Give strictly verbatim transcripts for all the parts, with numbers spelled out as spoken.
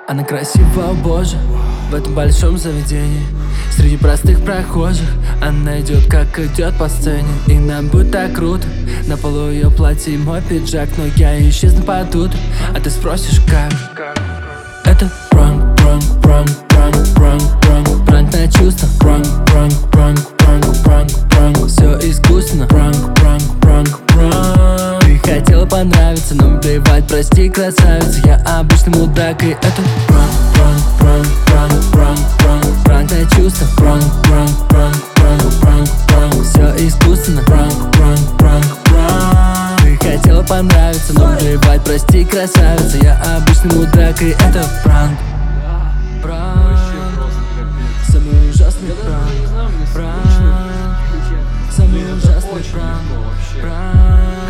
Она красива, о боже, в этом большом заведении. Среди простых прохожих она идет, как идет по сцене. И нам будет так круто. На полу ее платье и мой пиджак, но я исчезну под утро. А ты спросишь, как? Это пранк, пранк, пранк, пранк, пранк, пранк, пранк на чувства. Пранк, пранк, пранк, пранк, пранк, пранк. Все искусственно. Пранк, пранк, пранк, пранк. Ты хотела понравиться, но мне плевать, прости, красавица. Я обычный мудак, и это пранк, пранк, пранк, пранк, пранк, пранк, пранк на чувства. Пранк, пранк, пранк, пранк, пранк, пранк. Все искусственно. Пранк, пранк, пранк, пранк. Ты хотела понравиться, но мне плевать, прости, красавица. Я обычный мудак, и это пранк. Пранк. Самый ужасный пранк. Пранк. Самый ужасный пранк. Пранк.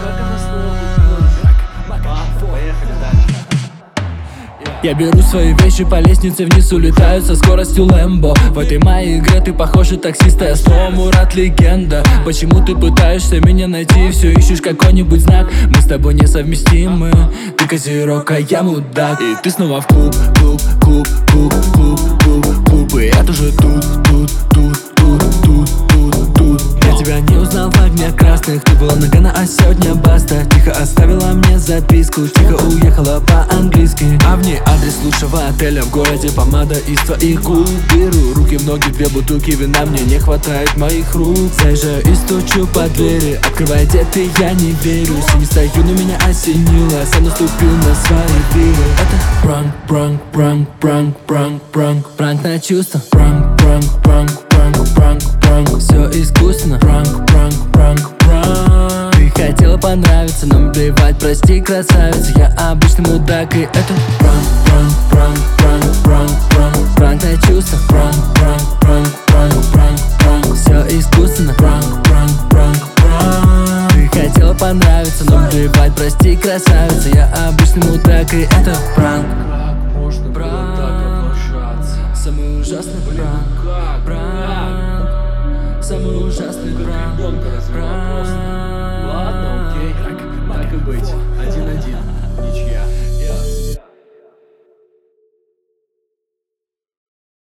Я беру свои вещи, по лестнице вниз улетаю со скоростью Лэмбо. В этой моей игре ты похожа таксиста, я снова Мурат легенда. Почему ты пытаешься меня найти, все ищешь какой-нибудь знак? Мы с тобой несовместимы, ты козерог, а я мудак. И ты снова в клуб, клуб, клуб, клуб, клуб, клуб, клуб. И я тоже тут, тут, тут, тут, тут, тут, тут. Я тебя не узнал в огнях красных, ты была нагана, а сегодня баста. Тихо оставила мне записку, тихо уехала по-английски. А в ней адрес лучшего отеля в городе, помада из твоих губ. Беру руки в ноги, две бутылки вина, мне не хватает моих рук. Заезжаю и стучу по двери, открывай, где ты, я не верю. Синий стою, но меня осенило, сам наступил на свои вилы. Это пранк, пранк, пранк, пранк, пранк, пранк, пранк на чувства. Пранк, пранк, пранк, пранк, пранк, пранк. Все искусственно. Пранк, пранк, пранк, пранк. Ты хотела понравиться, но мне плевать, прости, красавица. Я обычный мудак, и это пранк, пранк, пранк, пранк, пранк, пранк, пранк на чувства. Пранк, пранк, пранк, пранк, пранк, пранк. Все искусственно. Пранк, пранк, пранк, пранк. Ты хотела понравиться, но мне плевать, прости, красавица. Я обычный мудак, и это пранк. Как можно было так облажаться? Самый ужасный пранк. Пранк. Самый ужасный пранк. Ребенка развивал просто. Ладно, окей, так, так и быть.